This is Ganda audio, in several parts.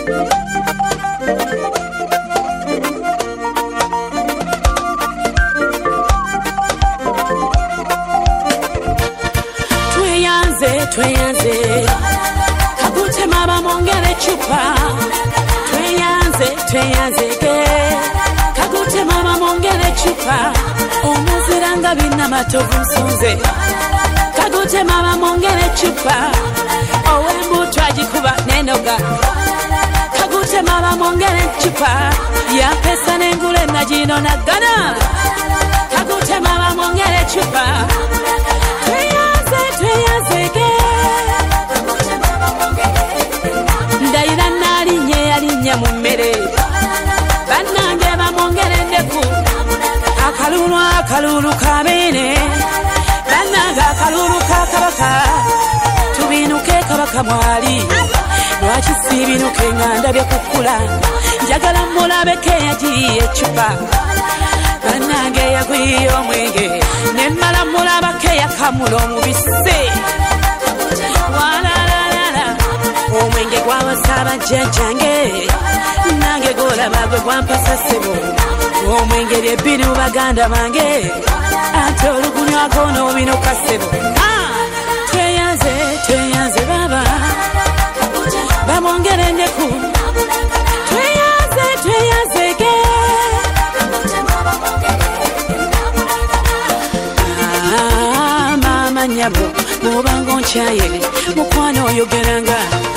Tweyanze kakute mama mongere chupa tweyanze ke kakute mama mongere chupa omuziranga bina matovu nsonze kakute mama mongere chupa owembu twagikuba nenoga kakute mama mongere chupa ya pesa nengule najino nagana kakute mama mongere chupa tweyanze ke ndayira nalinye yalinye mu mmere bannange bamongere ndeku akalulu kabene bannange akalulu kakabaka tubinuke kabaka mwali lwaki sibinuke nga ndabye kukula njagala mulabeke yagiye ecupa bannange yagwiye omwenge nemmala mulabake yakamula omubise walalala omwenge gwawasaba jjajjange nange golaba gwe gwampasa ssebo omwenge lyebbiri mu baganda bange ate olugunywako n'obinuka ssebo tweyanze baba bamwongere ndeku tweyanze ge mama nyabo bw'obanga onkyaye mukwano oyogeranga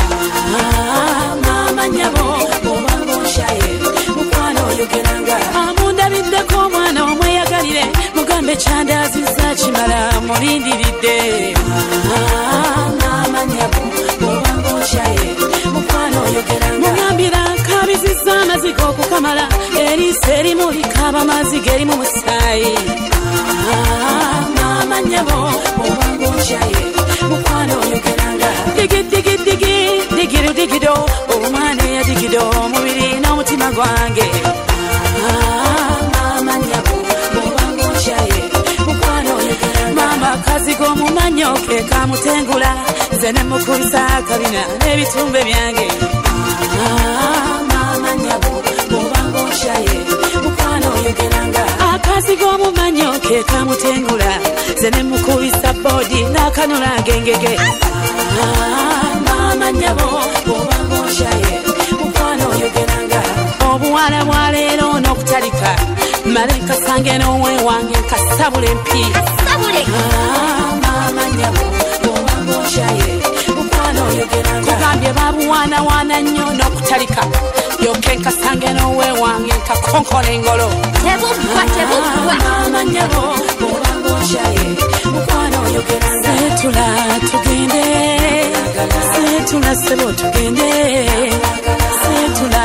mama nyabo bw'obanga onkyaye mukwano oyogeranga amundabiddeko omwana omweyagalire mugambe kyandazizza kimala mulindiridde mama nyabo bw'obanga onkyaye mukwano oyogeranga mugambira nkabizizza amaziga okukamala eriisa erimu likaba amaziga erimu musaayi mama nyabo bw'obanga onkyaye mukwano oyogeranga digido omwana eyadigido omubiri n'omutima gwange mama nyabo bw'obanga onkyaye mukwano oyogeranga mama kazigo omumanyo ke kamutengula nze ne mukubisa akabina n'ebitumbe byange mama nyabo bw'obanga onkyaye mukwano oyogeranga akazigo omumanyo ke kamutengula nze ne mukubisa bodi n'akanula ngengege mama nyabo bw'obanga onkyaye mukwano oyogeranga obuwala bwa leero n'okutalika male nkasange n'omwe wange nkasabule empi mama nyabo bw'obanga onkyaye mukwano oyogeranga kugambye babuwaanawaana nnyo n'okutalika yoke nkasange n'omwe wange nkakonkona engolo mama nyabo bw'obanga onkyaye mukwano oyogeranga setula tugende setula sebo tugende setula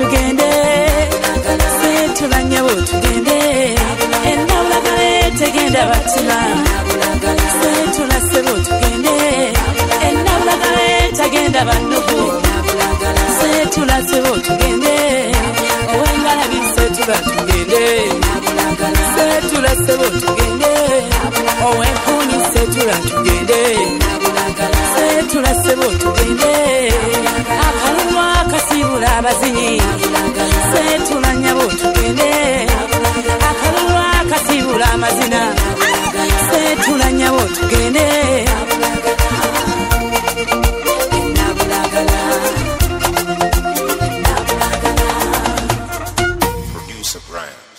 setula nyabo tugende enawulagale tegenda batima setula sebo tugende enawulagale tegenda bannugu setula sebo tugende owengalabi setula tugende setula sebo tugende owempuni setula tugende setula sebo tugende akalulu akasibula abazinyi setula nyabo tugende akalulu akasibula amazina setula nyabo tugende Producer Brian.